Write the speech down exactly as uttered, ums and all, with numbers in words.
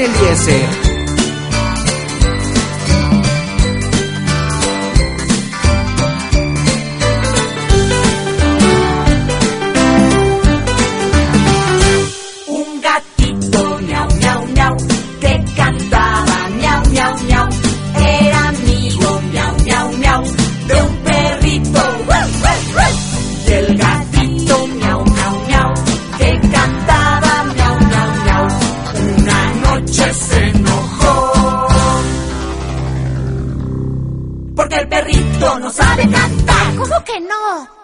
Eliezer. Porque el perrito no sabe cantar. ¿Cómo que no?